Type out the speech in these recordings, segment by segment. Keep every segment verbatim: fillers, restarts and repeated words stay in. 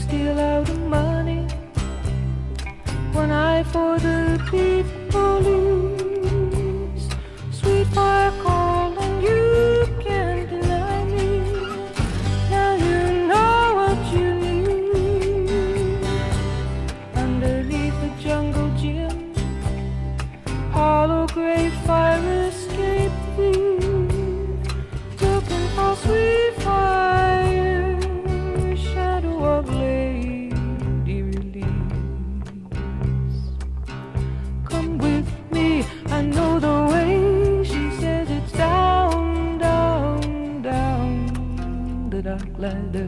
steal out the money. One eye for the beat police. Sweet fire calling, you can't deny me. Now you know what you need. Underneath the jungle gym, hollow grave fire escape thief, looking for sweet fire, shadow of lady release. Come with me, I know the way. She says it's down, down, down the dark ladder.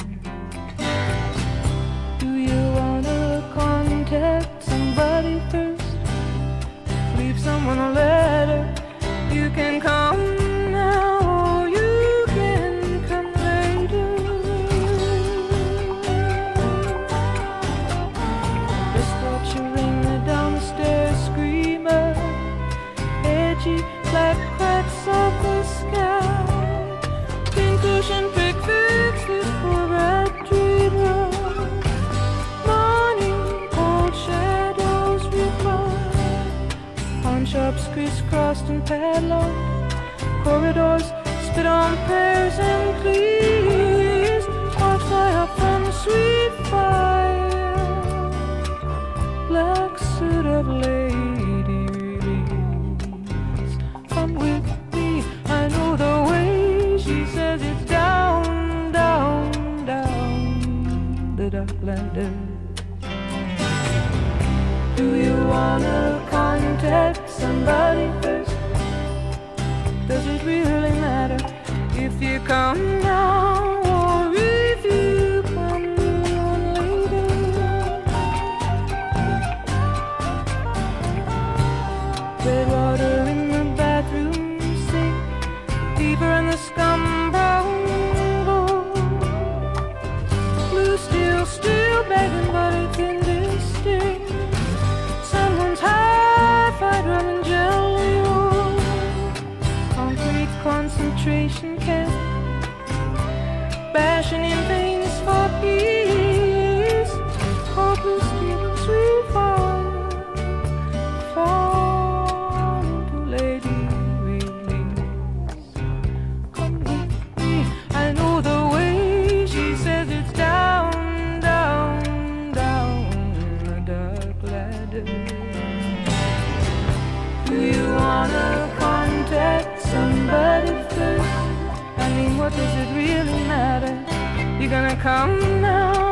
Do you wanna contact somebody first? Leave someone a letter. You can come now, or you can come later. Just torturing the downstairs screamer, edgy black cracks of the sky. Pincushion pick fixes for red dreamer. Morning cold shadows reply. Pawn shops crisscrossed and padlocked. Corridors spit on prayers and pleas. Sparks fly up from sweet fire. Black suit of lady release. Come with me, I know the way. She says it's down, down, down the dark ladder. Do you wanna contact somebody first? Does it really matter if you come now or if you come later? Red water in the bathroom sink, deeper in the scum brown bowl. Blue steel still begging, but it's indistinct. Someone's high-fied rum and jelly roll. Concrete concentration camp, bashing in veins for peace. Hopeless stealing sweet fire, fall into lady release. Come with me, I know the way. She says it's down, down, down the dark ladder. Do you wanna contact somebody first? I mean, what does it really matter? You gonna come now?